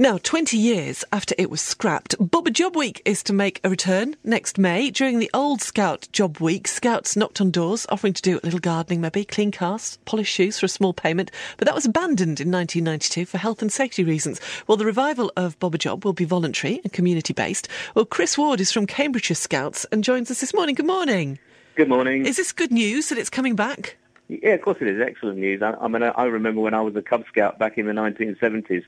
Now, 20 years after it was scrapped, Bob a Job Week is to make a return next May. During the old Scout Job Week, Scouts knocked on doors, offering to do a little gardening maybe, clean cars, polish shoes for a small payment. But that was abandoned in 1992 for health and safety reasons. Well, the revival of Bob a Job will be voluntary and community-based. Well, Chris Ward is from Cambridgeshire Scouts and joins us this morning. Good morning. Good morning. Is this good news that it's coming back? Yeah, of course it is. Excellent news. I mean, I remember when I was a Cub Scout back in the 1970s,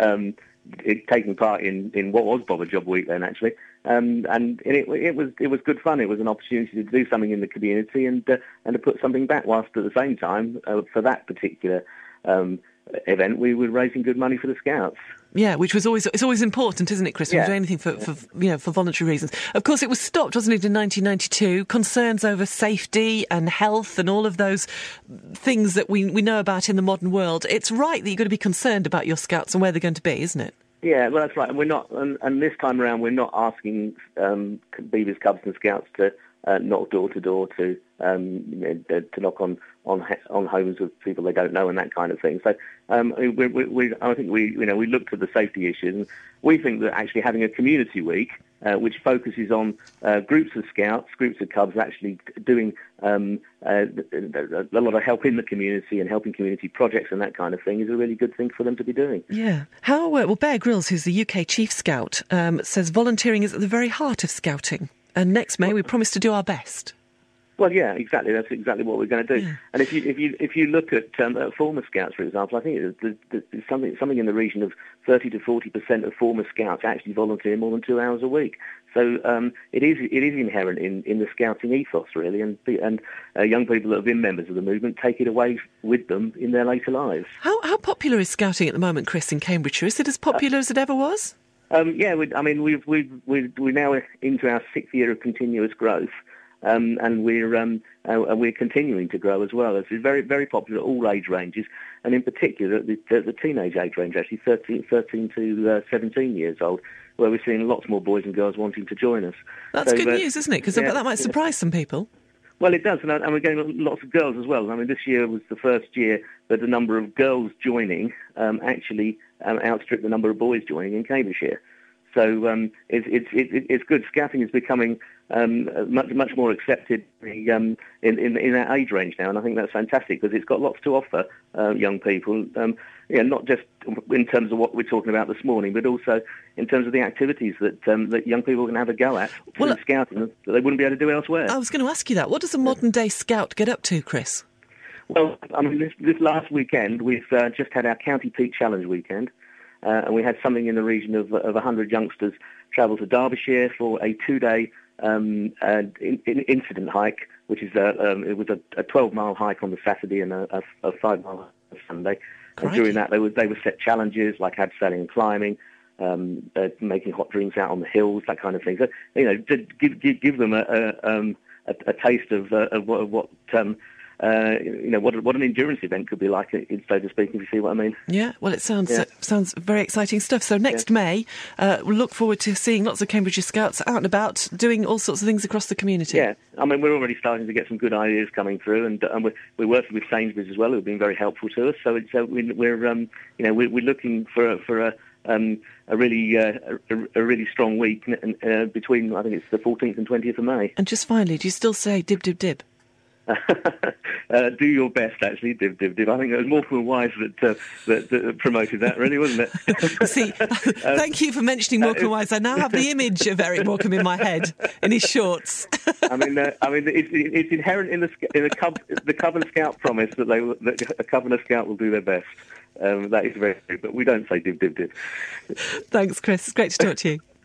taking part in what was Bob a Job Week then, actually, and it was good fun. It was an opportunity to do something in the community and to put something back, whilst at the same time, for that particular event, we were raising good money for the Scouts. Yeah, which was always important, isn't it, Chris? When you do anything for voluntary reasons. Of course, it was stopped, wasn't it, in 1992? Concerns over safety and health and all of those things that we know about in the modern world. It's right that you've got to be concerned about your Scouts and where they're going to be, isn't it? Yeah, well, that's right. And we're not, and this time around, we're not asking Beavers, Cubs, and Scouts to knock door to door to knock on homes of people they don't know and that kind of thing. So I think we looked at the safety issues, and we think that actually having a community week which focuses on groups of Scouts, groups of Cubs, actually doing a lot of help in the community and helping community projects and that kind of thing is a really good thing for them to be doing. Yeah. Well, Bear Grylls, who's the UK Chief Scout, says volunteering is at the very heart of Scouting. And next May, we promise to do our best. Well, yeah, exactly. That's exactly what we're going to do. Yeah. And if you look at former Scouts, for example, I think it's something in the region of 30 to 40% of former Scouts actually volunteer more than 2 hours a week. So it is inherent in the Scouting ethos, really, and young people that have been members of the movement take it away with them in their later lives. How popular is Scouting at the moment, Chris, in Cambridgeshire? Is it as popular as it ever was? We're now into our 6th year of continuous growth, and we're continuing to grow as well. It's very, very popular at all age ranges, and in particular at the teenage age range, actually 13 to 17 years old, where we're seeing lots more boys and girls wanting to join us. That's good news, isn't it? Because that might surprise some people. Well, it does, and we're getting lots of girls as well. I mean, this year was the first year that the number of girls joining actually outstripped the number of boys joining in Cambridgeshire. So it's good. Scouting is becoming much more accepted in that age range now, and I think that's fantastic because it's got lots to offer young people. Not just in terms of what we're talking about this morning, but also in terms of the activities that young people can have a go at through Scouting that they wouldn't be able to do elsewhere. I was going to ask you that. What does a modern-day Scout get up to, Chris? Well, I mean, this last weekend, we've just had our County Peak Challenge weekend, and we had something in the region of 100 youngsters travel to Derbyshire for a 2-day incident hike, which is it was a 12-mile hike on the Saturday and a 5-mile on the Sunday. And during that, they were set challenges like abseiling and climbing, making hot drinks out on the hills, that kind of thing. So, to give them a taste of what an endurance event could be like, so to speak, if you see what I mean. Yeah, well, it sounds very exciting stuff. So next May, we'll look forward to seeing lots of Cambridgeshire Scouts out and about doing all sorts of things across the community. Yeah, I mean, we're already starting to get some good ideas coming through, and we're working with Sainsbury's as well, who've been very helpful to us. So we're looking for a really strong week between, I think it's the 14th and 20th of May. And just finally, do you still say dib, dib, dib? Do your best, actually, dib, dib, dib. I think it was Morecambe and Wise that promoted that, really, wasn't it? See, thank you for mentioning Morecambe and Wise. I now have the image of Eric Morecambe in my head, in his shorts. It's inherent in the Cub and Scout promise that a Cub and a Scout will do their best. That is very true, but we don't say dib, dib, dib. Thanks, Chris. It's great to talk to you.